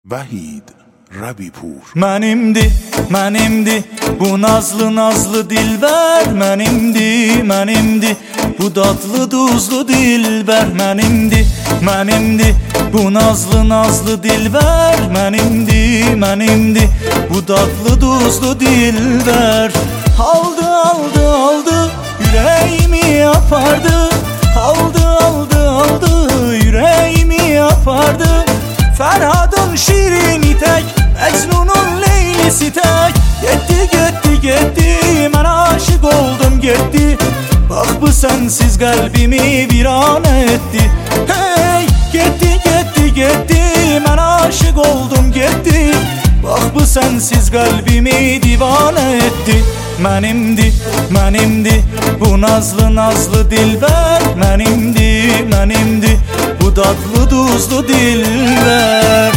Vahid Rabipur. Mənimdi bu nazlı nazlı dilbər, mənimdi bu dadlı duzlu dilbər, mənimdi bu nazlı nazlı dilbər, mənimdi bu dadlı duzlu dilbər. Aldı yüreğimi apardı, aldı yüreğimi apardı. Ferhad'ın şirini tek, Mecnun'un Leylisi tek. Gitti, mən aşık oldum gitti. Bak bu sensiz kalbimi virane etti. Hey, gitti, mən aşık oldum gitti. Bak bu sensiz kalbimi divane etti. Mənimdi bu nazlı nazlı dilber, mənimdi bu dadlı duzlu dilber.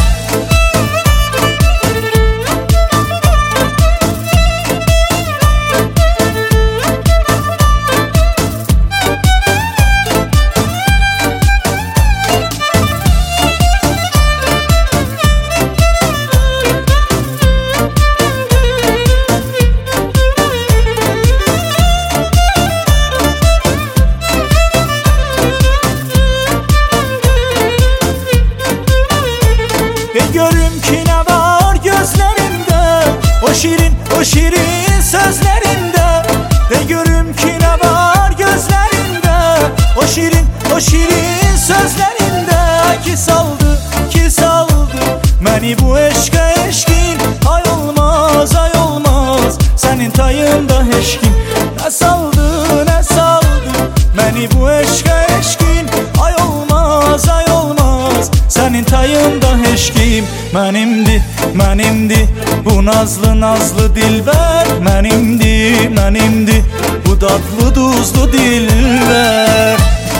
Görüm ki ne var gözlerinde, o şirin sözlerinde. Görüm ki ne var gözlerinde, o şirin sözlerinde. Ki saldı beni bu eşke eşkin. Ay olmaz senin tayında eşkin. Ne saldı beni bu eşke eşkin. Ay olmaz senin tayında eşkim. Mənimdi bu nazlı nazlı dilber, mənimdi bu dadlı duzlu dilber.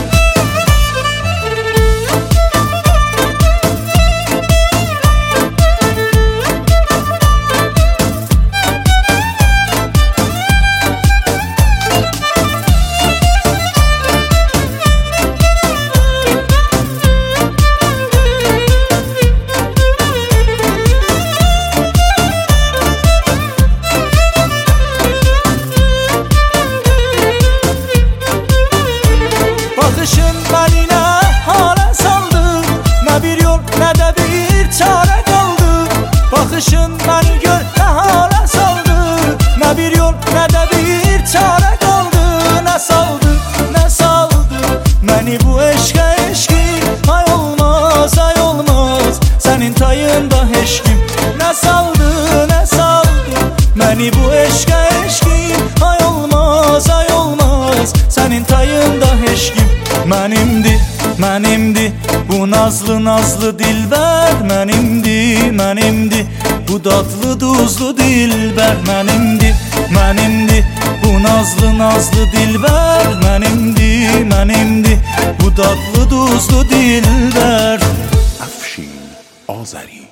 Bakışın beni ne hale saldı, ne bir yol ne de bir çare kaldı. Bakışın beni gör ne hale saldı, ne bir yol ne de bir çare kaldı. Ne saldı beni bu eşke eşkin. Ay olmaz senin tayında eşkim. Ne saldı beni bu eşke eşkin. Ay olmaz senin tayında eşkim. Mənimdi bu nazlı nazlı dilber, mənimdi bu dadlı duzlu dilber, mənimdi bu nazlı nazlı dilber, mənimdi bu dadlı duzlu dilber. Afshin Azari.